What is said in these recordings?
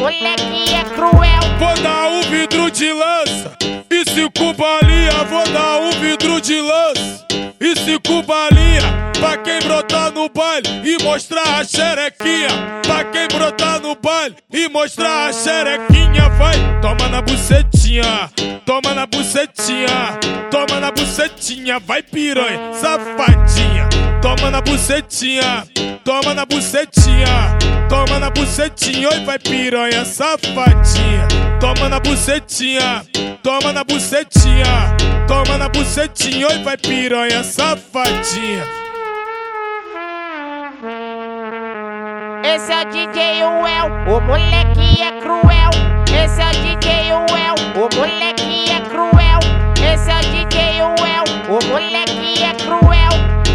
moleque é cruel. Vou dar um vidro de lança e 5 balinha. Vou dar um vidro de lança e 5 balinha pra quem brotar no baile e mostrar a xerequinha. Pra quem brotar no baile e mostrar a xerequinha. Vai, toma na bucetinha, toma na bucetinha, toma na bucetinha. Vai piranha, safadinha. Toma na bucetinha, toma na bucetinha, toma na bucetinha. Oi, vai piranha, safadinha. Toma na bucetinha, toma na bucetinha, toma na bucetinha. Oi, vai piranha, safadinha. Esse é o DJ Well, o moleque é cruel. Esse é o DJ Well, o moleque é cruel. Esse é o DJ Well, o moleque é cruel.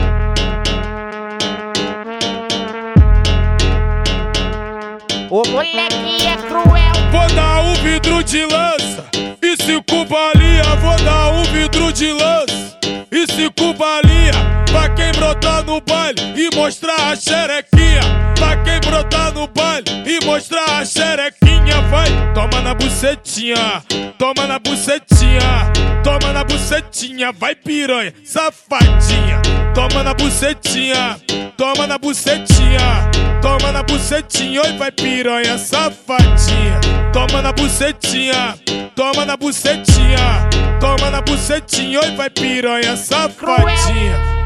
O moleque é cruel. Vou dar um vidro de lança e 5 balinha. Vou dar um vidro de lança e 5 balinha pra quem brotar no baile e mostrar a xerequinha. Pra quem brotar no baile e mostrar a xerequinha. Vai, toma na bucetinha, toma na bucetinha, toma na bucetinha. Vai piranha, safadinha. Toma na bucetinha, toma na bucetinha, toma na bucetinha. Oi, vai piranha, safadinha. Toma na bucetinha, toma na bucetinha, toma na bucetinha. Oi, vai piranha, safadinha.